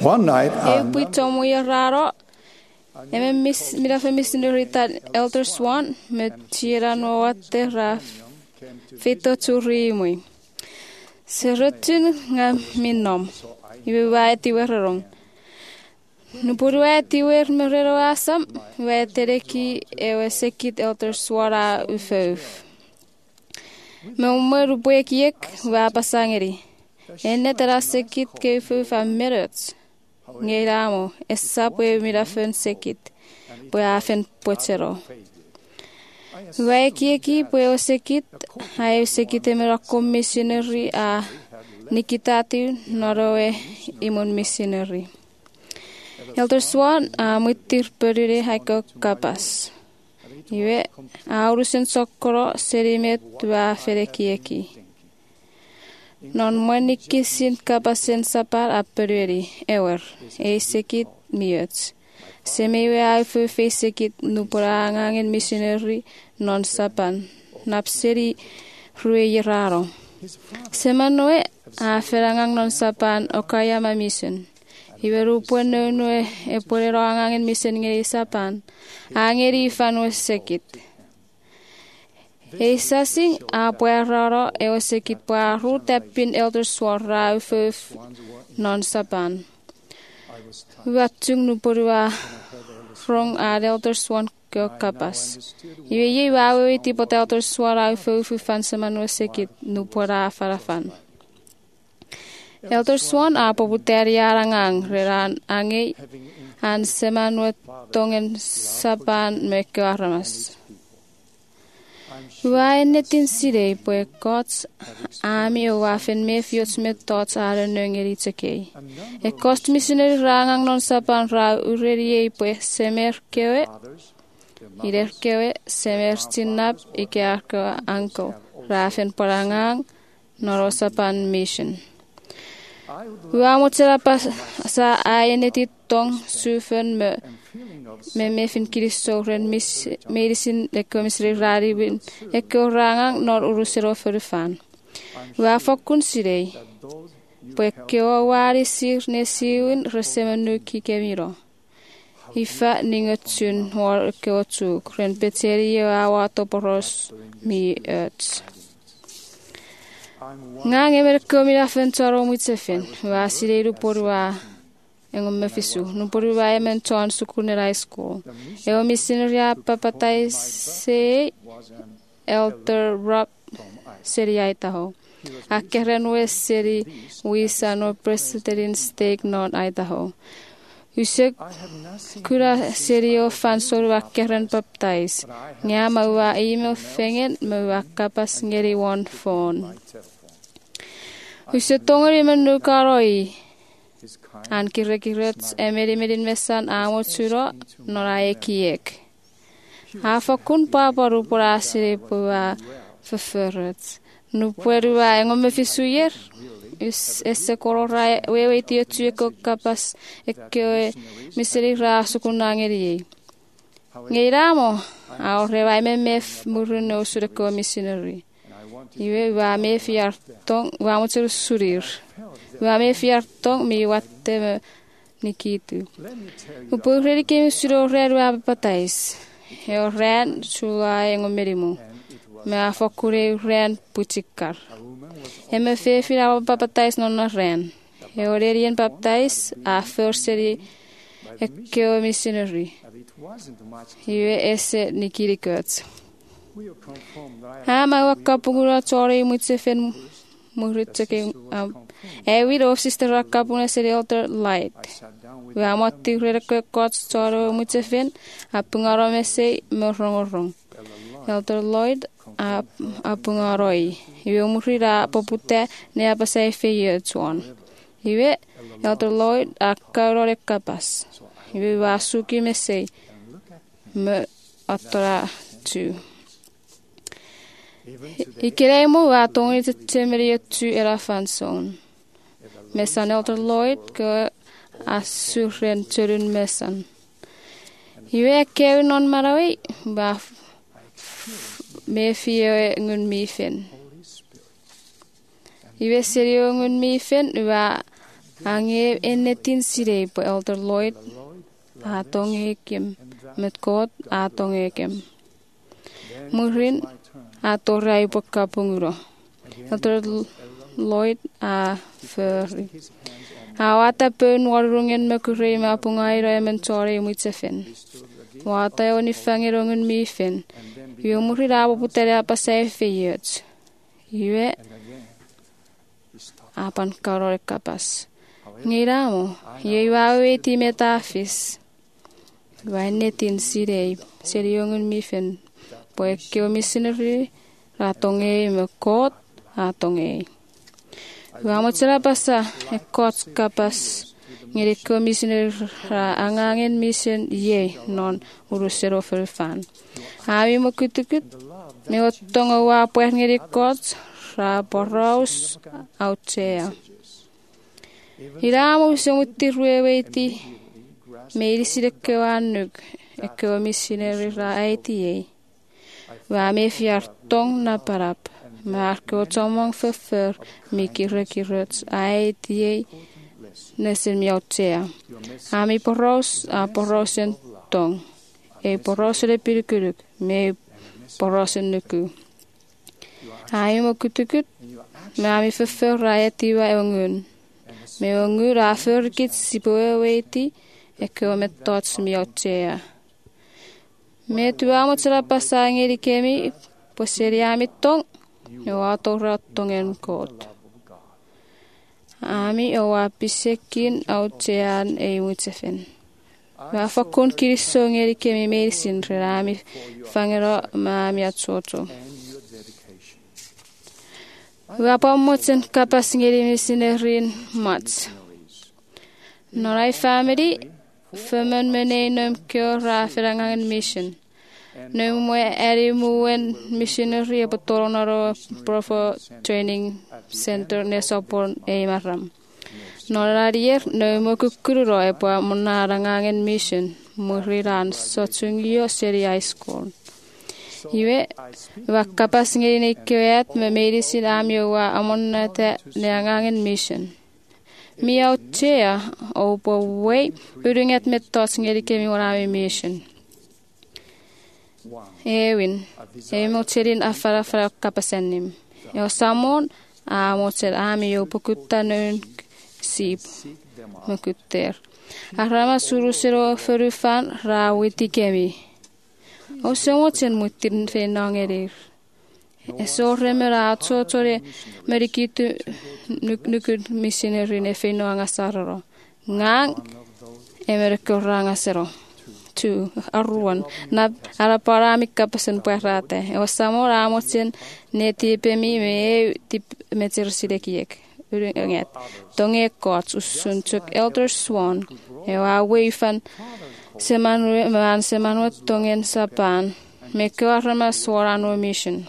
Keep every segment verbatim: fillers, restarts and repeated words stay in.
One night, E um, pui tomu ia raro. E me mis, mira fe missionary ta Elder Swan me tira no ate ra fito turi mui. Se rutun nga minom. Iwe wae tiwe rarong. Nupuru wae tiwe merero asam. Wae tereki e we sekit Elder Swara ufeuf. Me umeru bue kiek wa pasangeri. Enne tera sekit ke ufeuf a merets. Ngeiramo, essa pue mira fen sekit, pue afen pochero. Wae kieki pue o sekit, hae sekit e mira commissionary a nikitati noroe imun missionary. Elder Swan a muitir perire haiko kapas. Iwe a urusen sokoro serimet wa fere kieki. Non manikisin kapasen sapar a periri, ewer, e sekit miets. Semewe a fu fe sekit nupura angangin missionary non sapan, napseri rue raro. Semanoe a ferangang non sapan okayama mission. Iweru pueno noe e porero angangin mission ngeri sapan, angeri fanwe sekit. E sasing a pueraro e o sekit puaru tapin Elder Swara ufuf non sapan. Watung nupurua rong a Elder Swan ke kapas. Iwe ye wawe tipo Elder Swara ufuf fan semanu sekit nupura farafan. Elder Swan a poputeri arangang reran ange an semanu tongen sapan me ke aramas. Wae netin sirei poe kots ami o wafen me fiots met tots are nungeri tseke. E kost missionary rangang non sapan ra urerie poe semer kewe. Ider kewe semer stinap ike arko anko. Rafen parangang noro sapan mission. Wa motera pas sa ayeneti tong sufen me me me fin kiristo ren mis medicine le komisri rari win e ko rangang nor urusero ferfan wa fokun sirei poe keo wari sir ne siwin resemenu ki kemiro ifa ningotsun hor keo tu ren peteri wa wato poros mi et ngang emer komira fentoro mutsefen wa sireiru porwa engom mefisu no porwa emen ton sukune high school e o missionary papatai se Elder Rob seriaitaho akeren we seri wisa no Presbyterian stake non Idaho usek kura serio fansor akeren baptize nga mawa email fengen mawa kapas ngeri one phone usek tongori menu karoi an kire-kirets emeri medin mesan amo tsuro norae kiek. Hafa kun pa paru pura asire pua feferet. Nu puerua engom mefisuyer. Is esse korora wewe tio tueko kapas ekeo miseri ra sukunangeri. Ngeiramo au rewa mef muruno sureko missionary. Iwe wa me fiartong wa motsuru surir. Wa me fiartong mi watte nikitu. Upureri ke suro reru apatais. E o ren sua engomerimu. Me afokure ren putikar. E me fe fira apatais non ren. E o rerien papatais a forseri e keo missionary. Iwe esse nikirikots. Ha ma wakapugura tsori mutsefen muhritseke e we of sister wakapuna seri Elder Light. We amati reke kots tsoro mutsefen apungaro mese morongorong. Elder Lloyd a apungaroi. Iwe umurira popute ne apasai fe tsuan. Iwe Elder Lloyd a kaurore kapas. Iwe wasuki mese me atora tu. Ikiremo wa tongi te temeri tu era fanson. Mesan Elder Lloyd ke asuren turun mesan. Iwe kewi non marawi ba me fie ngun mifen. Iwe serio ngun mifen wa Ange enetin sirei po Elder Lloyd atong ekim met God atong ekim. Murin atorai po kapunguro. Elder Lloyd a furry. Awata pen warungen mekurei mapungai ra mentori muitsefen. Wata oni fangerungen mifen. Yo muri rabo putere apa safe yet. Yue apan karore kapas. Ngiramo, ye wawe ti metafis. Wanetin sirei, seriongun mifen. Poe keo missionary ratonge mekot atonge. Wamo tsara pasa ekot kapas. Ngiri ko missionary ra angangen mission ye non urusero ferfan. Awi mo kutukut me otongo wa poe ngiri kot ra boraus autea. Iramo sumutirweweti meiri sidekewanuk eko missionary ra aiti. Wa me fiartong na parap. Maar ko tomong fefer mikire kirets aiti nesen miautea. Ami poros a porosen tong. E porosele pirkuluk me porosen nuku. Ai mo kutukut me ami fefer ra aiti wa engun. Me ongu ra ferkit sipoe weti eko metots miautea. Me tuamo tsara pasangeri kemi poseriami tong yo atora tongen kot. Ami o apisekin autean e mutsefen. Wa fakun kirisongeri kemi medicine rami fangero mami atsoto. Wa pamotsen kapasngeri misinerin mats. Norai family femen menenum kyo ra ferangangen mission. No mo eri muen missionary apotoronaro profo training center ne sopon e maram. Norarier no mo kukuro e po monarangangen mission muriran sotsungio seri high school. Iwe wa kapas ngiri ne kyoet me medicine amyo wa amonate ne angangen mission. Mi autea o po way uringet metos ngiri kemi warami mission. Ewin, e mocherin afara fara kapasenim. Yo samon a mocher ami yo pokutta nun sip mokutter. Arama surusero ferufan ra witi kemi. O semochen mutin fenangerir. Eso remera atsochore merikitu nukut missionary ne fenanga sararo. Ngang emerkoranga sero. Tu aruan na ala parami kapasen puerate o samora amotsen ne tipemi me tip metersidekiek uringet tonge kots usuntuk elder swan e wa weifan semanu man semanu tongen sapan me kwarma swarano mission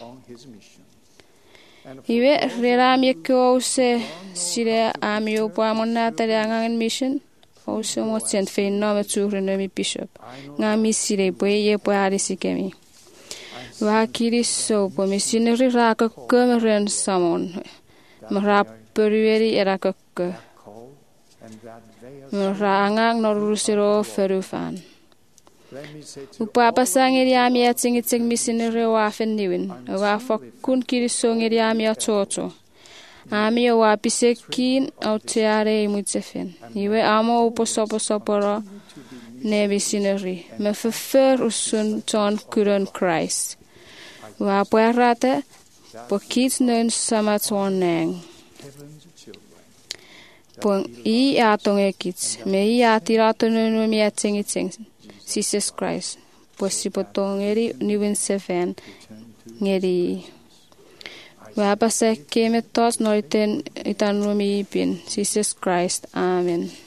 iwe rerami ko se sire amio pa monata angangen mission o somo sen fe no me tsure no mi bishop nga mi sire boye ye po arisi kemi wa kiri so po missionary ra ko komeren samon mara perueri era ko mara angang no rusiro ferufan upa pasangeri ami atsing itsing missionary wa fendiwin wa fakun kiri so ngeri ami achocho Ami o apisekin au teare mutsefen. Iwe amo upo sopo soporo ne missionary. Me fefer usun ton kuren Christ. Wa puerate po kits nun samatson neng. Pong i atong e kits. Me i atirato nun mi atsing itsing. Jesus Christ. Po si potong eri niwin seven ngeri. Wa pasek kemet tos noiten itan rumi ipin. Jesus Christ. Amen.